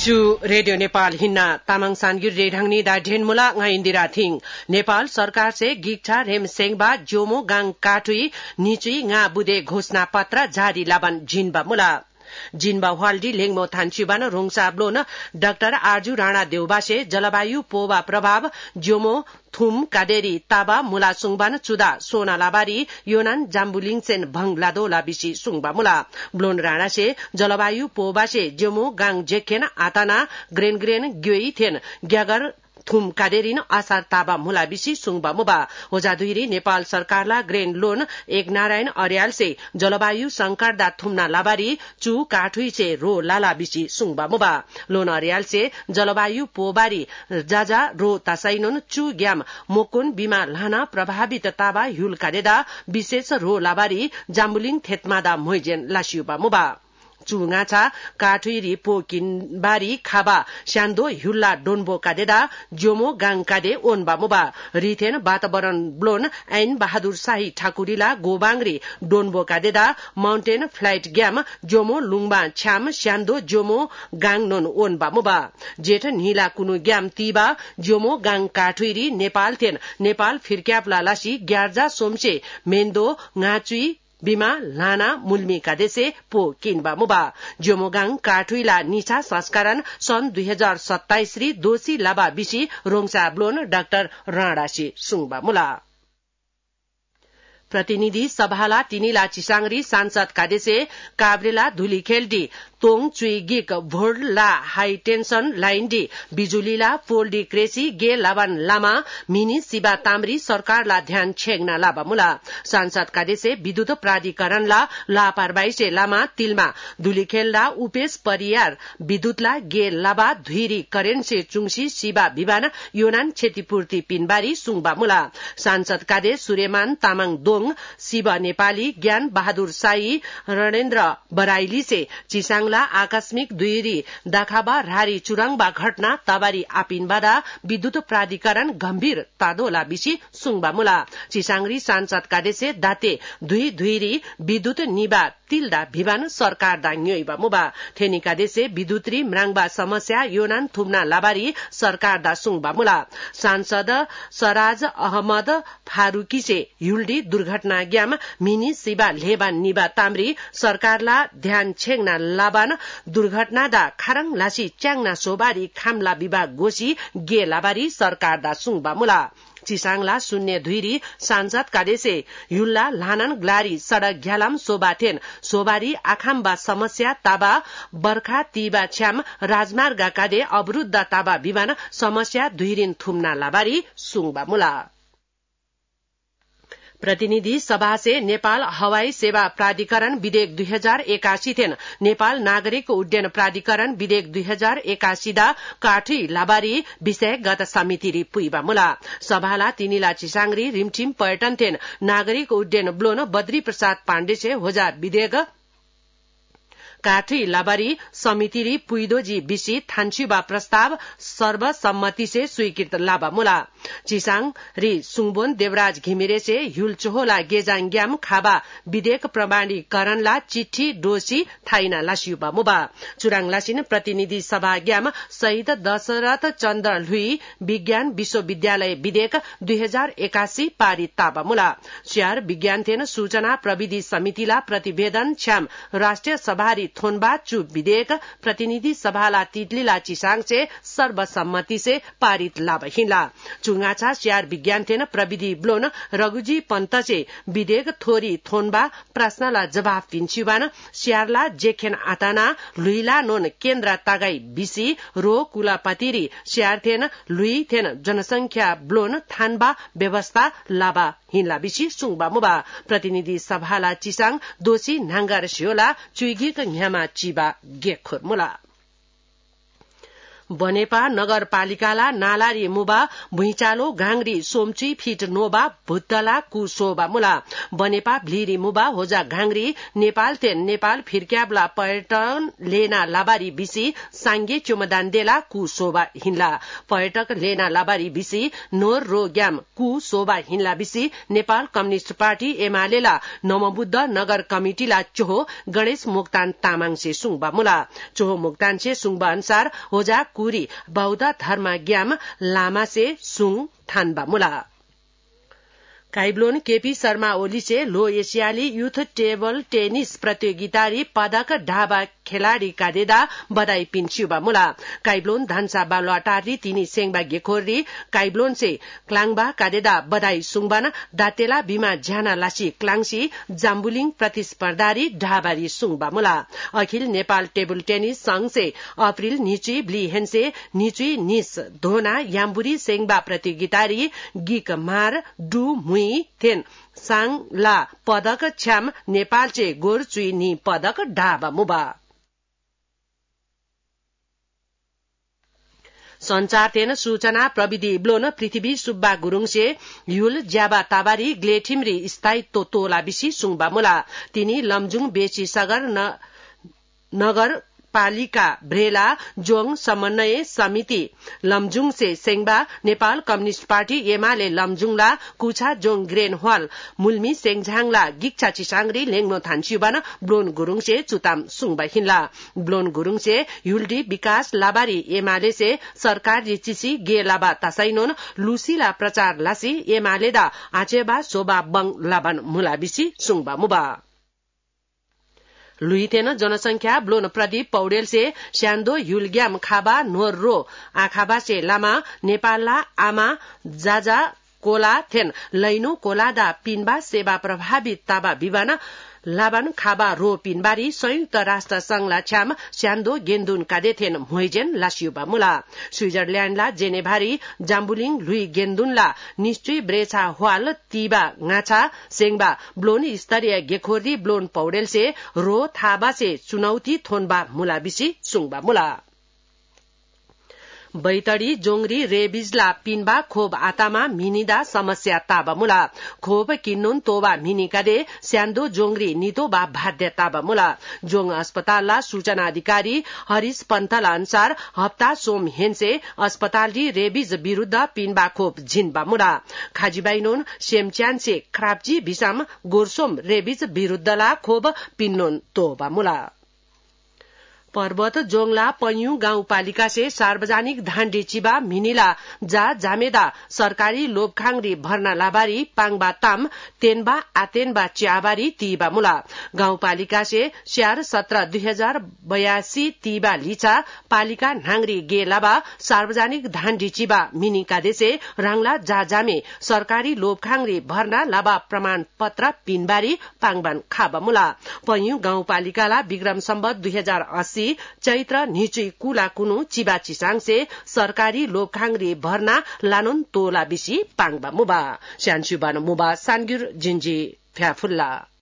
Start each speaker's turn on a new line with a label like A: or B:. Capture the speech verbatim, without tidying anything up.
A: चु रेडियो नेपाल हिन्ना तामाङ सानगिर रेढाङनी दा ढेनमुला nga इन्दिरा थिङ नेपाल सरकार से गिक्छा रेम सेङबा जोमो गाङ काटुई निचुई nga बुदे घोषणा पत्र जारी लाबन जिनबा मुला जिनबा वाल्डी लेङमो थान्चुबान रोङसा ब्लोन डाक्टर आर्जु राणा देउबासे जलवायु पोवा प्रभाव जोमो थुम काडेरी ताबा मुला सुङबान चुदा सोना लाबारी योनान जाम्बुलिङसेन भङ लादोला बिसी सुङबा मुला ब्लोन राणासे जलवायु पोबासे जोमो गाङ जेखेन आताना ग्रेन ग्रेन ग्योई थेन ग्यागर थुम काडेरिन आसार ताबा मुला बिसी सुङबा मुबा होजादुइरी नेपाल सरकारला ग्रेन लोन एक नारायण अर्याल से जलवायु संकट दा थुमना लाबारी चु काठुई से रो लाला बिसी सुङबा मुबा लोन अर्याल से जलवायु पोबारी जाजा रो तासाइनुन चु ग्याम मोकुन बिमा लाना प्रभावित ताबा हुल काडेदा विशेष रो लाबारी जाम्बुलिङ थेतमादा मोइजेन लासियुबा मुबा चुङाछा काठुइरी पोकिनबारी खाबा स्यान्दो हुल्ला डोनबो काडेदा जोमो गाङ काडे ओनबा मुबा रिथेन वातावरण ब्लोन ऐन बहादुर शाही ठाकुरीला गोबाङरी डोनबो काडेदा माउन्टेन फ्लाइट ग्याम जोमो लुङबा छ्याम स्यान्दो जोमो गाङ नोन ओनबा मुबा जेठ नीला कुनु ग्याम तीबा जोमो गाङ काठुइरी नेपाल थेन नेपाल फिरक्यापला लासी ग्यार्जा सोमसे मेन्दो ngaचुई बिमा लाना मुल्मी कादेसे पो किनबा मुबा जोमोगाङ काठुइला निचा संस्करण सन् दुई हजार सत्ताइस री दोषी लाबा बिसी रोङसा ब्लोन डाक्टर राणासी सुङबा मुला प्रतिनिधि सभाला तिनीला चिसाङरी सांसद कादेसे काब्रेला धुली खेल्डी तोङ चुई गिक भोर्डला हाई टेन्सन लाइनडी बिजुलीला फोल्डी क्रेसी गे लाबान लामा मिनी सिबा तामरी सरकारला ध्यान छेग्ना लाबा मुला सांसद कादेसे विद्युत प्राधिकरणला लापरवाही से लामा तिलमा धुलीखेलला उपेश परियार विद्युतला गे लाबा धुइरी करेन्ट से चुङसी सिबा बिबान योनान क्षतिपूर्ति पिनबारी सुङबा मुला सांसद कादे सुरेमान तामाङ दोङ शिव नेपाली ज्ञान बहादुर साई रणेन्द्र बराइली से चिसाङला आकस्मिक दुईरी दाखाबा रारी चुराङबा घटना तबारी आपिनबादा विद्युत प्राधिकरण गम्भीर तादोला बिसी सुङबा मुला चिसाङरी सांसद कादेसे दाते दुई दुईरी विद्युत निबा तिल्दा भिबान सरकार दा न्योइबा मुबा थेनी कादेसे विद्युतरी म्राङबा समस्या योनान थुम्ना लाबारी सरकार दा सुङबा मुला सांसद सराज अहमद फारूकी से युल्डी दुर्घटना ग्याम मिनी सिबा लेबान निबा तामरी सरकारला ध्यान छेग्ना लाबान दुर्घटना दा खारङ लासी च्याङना सोबारी खामला विभाग गोसी गे लाबारी सरकार दा सुङबा मुला चिसाङला शून्य धुइरी सांसद कादेसे युल्ला लानन ग्लारी सड़क घ्यालाम सोबाथेन सोबारी आखाम्बा समस्या ताबा बर्खा तीबा छ्याम राजमार्ग कादे अवरुद्ध ताबा विमान समस्या धुइरिन थुम्ना लाबारी सुङबा मुला प्रतिनिधि सभा से नेपाल हवाई सेवा प्राधिकरण विधेयक दुई हजार एकासी थेन नेपाल नागरिक उड्डयन प्राधिकरण विधेयक दुई हजार एकासी दा काठी लाबारी विषय गत समिति री पुइबा मुला सभाला तिनीला चिसाङरी रिमठिम पर्यटन थेन नागरिक उड्डयन ब्लोन बद्री प्रसाद पाण्डे से होजार विधेयक काठी लाबारी समिति री पुइदोजी बिसी थान्चुबा प्रस्ताव सर्वसम्मति से स्वीकृत लाबा मुला चिसाङ री सुङबोन देवराज घिमिरे से हुलचोहोला गेजाङ ग्याम खाबा विधेयक प्रमाणीकरणला चिठी डोसी थाइना लासियुबा मुबा चुराङ लासिन प्रतिनिधि सभा ग्याम शहीद दशरथ चन्द्र लुई विज्ञान विश्वविद्यालय विधेयक दुई हजार एकासी पारित ताबा मुला स्यार विज्ञान थेन सूचना प्रविधि समितिला प्रतिवेदन छ्याम राष्ट्रिय सभारी थोनबा चुप विधेयक प्रतिनिधि सभाला तितलीला चिसाङ से सर्वसम्मति से पारित लाभ हिला चुङाछा स्यार विज्ञान थेन प्रविधि ब्लोन रघुजी पन्त से विधेयक थोरी थोनबा प्रश्नला जवाफ पिन्छुबान स्यारला जेखेन आताना लुइला नोन केन्द्र तागाई बिसी रो कुलापतिरी स्यार थेन लुई थेन जनसंख्या ब्लोन थानबा व्यवस्था लाबा हिला बिसी सुङबा मुबा प्रतिनिधि सभाला चिसाङ दोषी नाङ्गार सियोला चुइगिक न्यामा चिबा गेखुर मुला बनेपा नगरपालिकाला नालारी मुबा भुइँचालो गांग्री सोमची फिट नोबा भुत्तला कुसोबा मुला बनेपा भ्लिरी मुबा होजा गांग्री नेपाल तेन नेपाल फिर्क्याबला पर्यटन लेना लाबारी बिसी सांगे चुमदान देला कुसोबा हिन्ला पर्यटक लेना लाबारी बिसी नोर रो ग्याम कुसोबा हिन्ला बिसी नेपाल कम्युनिष्ट पार्टी एमालेला नमबुद्ध नगर कमिटिला चोहो गणेश मोक्तान तामाङसे सुङबा मुला चोहो मोक्तानसे सुङबा अनुसार होजा कुरी बौद्ध धर्म ज्ञाम लामासे सुङ थानबा मुला काइब्लोन केपी शर्मा ओलीसे लो एशियाली युथ टेबल टेनिस प्रतियोगिता पदक ढाबा खेलाड़ी कादेदा बधाई पिन्स्युबा मुला काइब्लोन धान्सा बालुआटारी तिनी सेङबा गेखोरी काइब्लोन से क्लाङबा कादेदा बधाई सुङबान दातेला बिमा झ्याना लासी क्लाङसी जाम्बुलिङ प्रतिस्पर्धारी ढाबारी सुङबा मुला अखिल नेपाल टेबल टेनिस संघ से अप्रिल निचुई ब्ली हेन्से निचुई निस धोना याम्बुरी सेङबा प्रतियोगितारी गिक मार डु मुई थेन सांगला पदक छ्याम नेपालचे गोरचुई नि पदक ढाबा मुबा संचार तेन सूचना प्रविधि ब्लोन पृथ्वी सुब्बा गुरुङसे युल ज्याबा ताबारी ग्लेठिमरी स्थायित्व तोला बिसी सुङबा मुला तिनी लमजुङ बेची सगर न, नगर पालिका भ्रेला जोङ समन्वय समिति लमजुङ से सेङबा नेपाल कम्युनिष्ट पार्टी एमाले लमजुङला कुछा जोङ ग्रेन हल मुल्मी सेङझाङला गिक्छा चिसाङरी लेङनो थान्सिबान ब्लोन गुरुङ से चुताम सुङबा हिन्ला ब्लोन गुरुङ से युल्डी विकास लाबारी एमाले से सरकार रिचिसी गे लाबा तासाइनोन लुसीला प्रचार लासी एमाले दा आचेबा सोबा बङ लाबान मुलाबिसी सुङबा मुबा लुइतेन जनसंख्या ब्लोन प्रदीप पौडेल से स्यान्दो युलग्याम खाबा नोर रो आखाबा से लामा नेपालला आमा जाजा कोला थेन लैनो कोलादा पिनबा सेवा प्रभावित ताबा विवान लाबान खाबा रो पिनबारी संयुक्त राष्ट्र संघला छ्याम स्यान्दो गेन्दुन कादेथेन मोइजेन लासियुबा मुला स्विजरल्याण्डला जेनेभारी जाम्बुलिङ लुई गेन्दुनला निश्चय ब्रेछा हवाल तीबा गाछा सेङबा ब्लोन स्तरीय गेखोरी ब्लोन पौडेल से रो थाबा से चुनौती थोनबा मुला बिसी सुङबा मुला बैतडी जोंगरी रेबिजला पिनबा खोब आतामा मिनिदा समस्या ताबा मुला खोब किन्नुन तोबा मिनिकादे स्यान्दो जोंगरी नितोबा भाद्य ताबा मुला जोंग अस्पतालला सूचना अधिकारी हरिश पन्तला अनुसार हप्ता सोम हेन्से अस्पतालरी रेबिज विरूद्ध पिनबा खोप झिनबा मुला खाजिबाइनोन सेमच्यानसे क्राप्जी भिसाम गोरसोम रेबिज विरूद्धला खोब पिन्नोन तोबा मुला पर्वत जोङला पयु गाउँपालिका से सार्वजनिक धान चिबा मिनिला जा जामेदा सरकारी लोभखाङरी भर्ना लाबारी पाङबा ताम तेनबा आतेनबा च्याबारी तीबा मुला गाउँपालिका से स्यार सत्र दुई हजार बयासी तीबा लिचा पालिका नाङरी गे लाबा सार्वजनिक धान चिबा मिनी कादेसे राङला जा जामे सरकारी लोभखाङरी भर्ना लाबा प्रमाण पत्र पिनबारी पाङबान खाबा मुला पयु गाउँपालिकाला विक्रम सम्बत दुई हजार अस्सी चैत्र निचुई कुला कुनु चिबा चिसाङ से सरकारी लोभखाङरी भर्ना लानोन तोला बिसी पाङबा मुबा स्यानसुबान मुबा सानगुर जिन्जी फ्याफुल्ला